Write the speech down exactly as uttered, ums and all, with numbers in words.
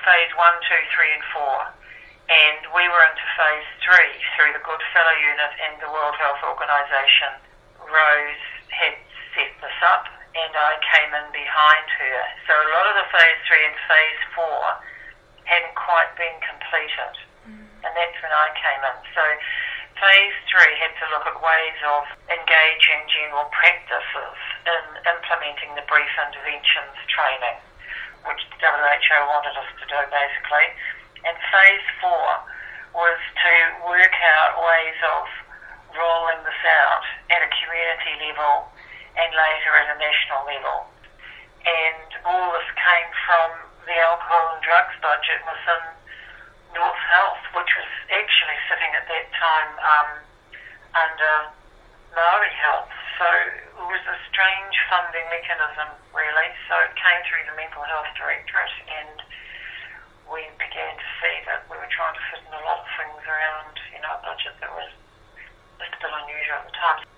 phase one, two, three and four, and we were into phase three through the Goodfellow unit and the World Health Organization. Rose had set this up and I came in behind her. So a lot of the phase three and phase four hadn't quite been completed, mm. and that's when I came in. So phase three had to look at ways of engaging general practices in implementing the brief interventions training, which W H O wanted us to do basically. And phase four was to work out ways of rolling this out at a community level and later at a national level. And all this came from the alcohol and drugs budget within North Health, which was actually sitting at that time um, under Maori Health. So it was a strange funding mechanism, really. So it came through the Mental Health Directorate, and we began to see that we were trying to fit in a lot of things around, you know, a budget that was just a bit unusual at the time.